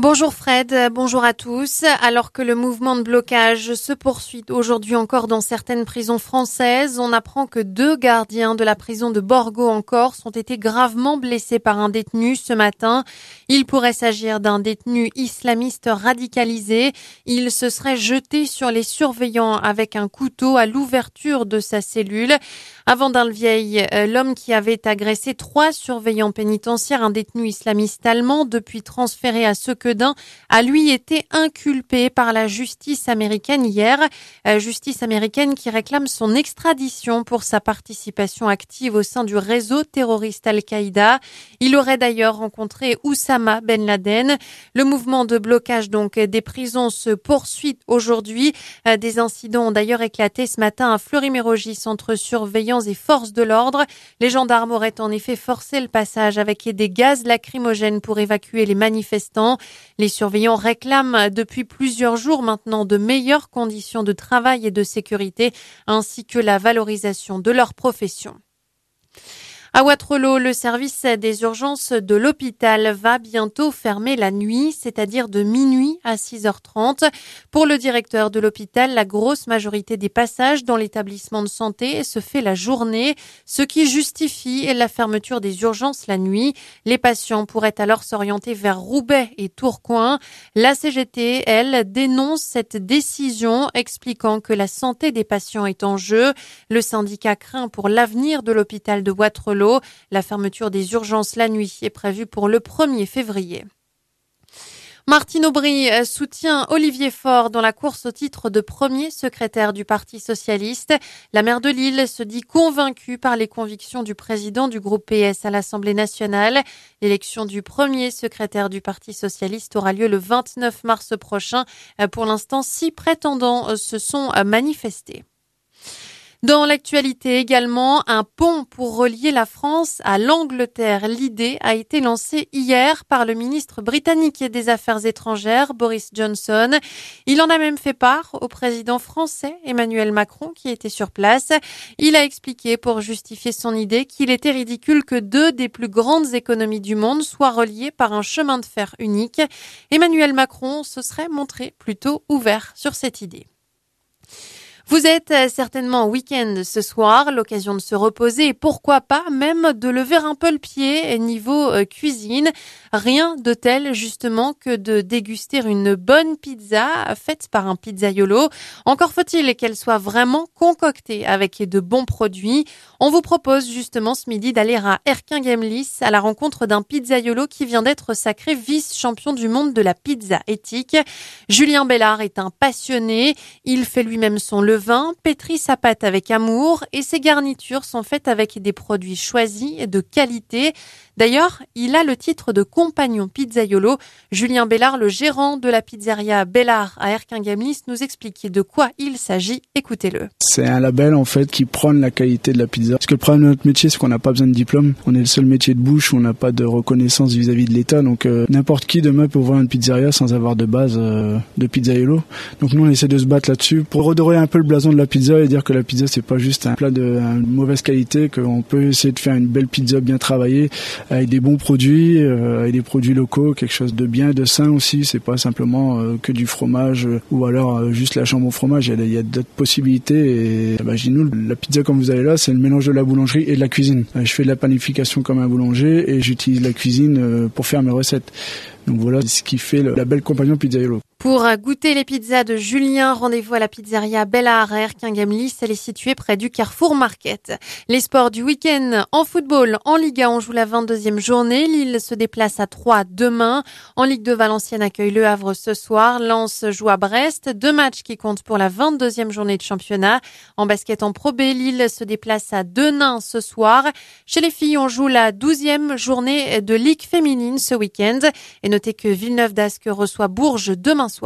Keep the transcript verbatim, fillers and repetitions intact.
Bonjour Fred, bonjour à tous. Alors que le mouvement de blocage se poursuit aujourd'hui encore dans certaines prisons françaises, on apprend que deux gardiens de la prison de Borgo en Corse ont été gravement blessés par un détenu ce matin. Il pourrait s'agir d'un détenu islamiste radicalisé. Il se serait jeté sur les surveillants avec un couteau à l'ouverture de sa cellule. Avant Dalvieille, l'homme qui avait agressé trois surveillants pénitentiaires, un détenu islamiste allemand, depuis transféré à Sequedin, a lui été inculpé par la justice américaine hier. Euh, justice américaine qui réclame son extradition pour sa participation active au sein du réseau terroriste Al-Qaïda. Il aurait d'ailleurs rencontré Oussama Ben Laden. Le mouvement de blocage donc des prisons se poursuit aujourd'hui. Euh, des incidents ont d'ailleurs éclaté ce matin à Fleury-Mérogis entre surveillants et forces de l'ordre. Les gendarmes auraient en effet forcé le passage avec des gaz lacrymogènes pour évacuer les manifestants. Les surveillants réclament depuis plusieurs jours maintenant de meilleures conditions de travail et de sécurité, ainsi que la valorisation de leur profession. À Wattrelos, le service des urgences de l'hôpital va bientôt fermer la nuit, c'est-à-dire de minuit à six heures trente. Pour le directeur de l'hôpital, la grosse majorité des passages dans l'établissement de santé se fait la journée, ce qui justifie la fermeture des urgences la nuit. Les patients pourraient alors s'orienter vers Roubaix et Tourcoing. La C G T, elle, dénonce cette décision, expliquant que la santé des patients est en jeu. Le syndicat craint pour l'avenir de l'hôpital de Wattrelos. La fermeture des urgences la nuit est prévue pour le premier février. Martine Aubry soutient Olivier Faure dans la course au titre de premier secrétaire du Parti socialiste. La maire de Lille se dit convaincue par les convictions du président du groupe P S à l'Assemblée nationale. L'élection du premier secrétaire du Parti socialiste aura lieu le vingt-neuf mars prochain. Pour l'instant, six prétendants se sont manifestés. Dans l'actualité également, un pont pour relier la France à l'Angleterre. L'idée a été lancée hier par le ministre britannique des Affaires étrangères, Boris Johnson. Il en a même fait part au président français, Emmanuel Macron, qui était sur place. Il a expliqué pour justifier son idée qu'il était ridicule que deux des plus grandes économies du monde soient reliées par un chemin de fer unique. Emmanuel Macron se serait montré plutôt ouvert sur cette idée. Vous êtes certainement en week-end ce soir, l'occasion de se reposer et pourquoi pas même de lever un peu le pied niveau euh, cuisine. Rien de tel justement que de déguster une bonne pizza faite par un pizzaiolo. Encore faut-il qu'elle soit vraiment concoctée avec de bons produits. On vous propose justement ce midi d'aller à Erquin-Gemlis à la rencontre d'un pizzaiolo qui vient d'être sacré vice-champion du monde de la pizza éthique. Julien Bellard est un passionné. Il fait lui-même son levain. Vin, pétrit sa pâte avec amour et ses garnitures sont faites avec des produits choisis et de qualité. D'ailleurs, il a le titre de compagnon pizzaiolo. Julien Bellard, le gérant de la pizzeria Bellard à Erquin-Gemlis, nous explique de quoi il s'agit. Écoutez-le. C'est un label en fait qui prône la qualité de la pizza. Parce que le problème de notre métier, c'est qu'on n'a pas besoin de diplôme. On est le seul métier de bouche où on n'a pas de reconnaissance vis-à-vis de l'État. Donc euh, n'importe qui demain peut ouvrir une pizzeria sans avoir de base euh, de pizzaiolo. Donc nous, on essaie de se battre là-dessus pour redorer un peu le blason de la pizza et dire que la pizza c'est pas juste un plat de un, mauvaise qualité, qu'on peut essayer de faire une belle pizza bien travaillée avec des bons produits, euh, avec des produits locaux, quelque chose de bien, de sain aussi. C'est pas simplement euh, que du fromage euh, ou alors euh, juste la chambre au fromage. Il y a, il y a d'autres possibilités et bah, je dis nous, la pizza comme vous avez là, c'est le mélange de la boulangerie et de la cuisine. Euh, je fais de la panification comme un boulanger et j'utilise la cuisine euh, pour faire mes recettes. Donc voilà ce qui fait le, la belle compagnon pizzaiolo. Pour goûter les pizzas de Julien, rendez-vous à la pizzeria Bellard à Erquin-Gemlis. Elle est située près du Carrefour Market. Les sports du week-end en football. En Ligue un, on joue la vingt-deuxième journée. Lille se déplace à Troyes demain. En Ligue deux, Valenciennes accueille Le Havre ce soir. Lens joue à Brest. Deux matchs qui comptent pour la vingt-deuxième journée de championnat. En basket en Pro B, Lille se déplace à Denain ce soir. Chez les filles, on joue la douzième journée de Ligue féminine ce week-end. Et notez que Villeneuve d'Ascq reçoit Bourges demain soir.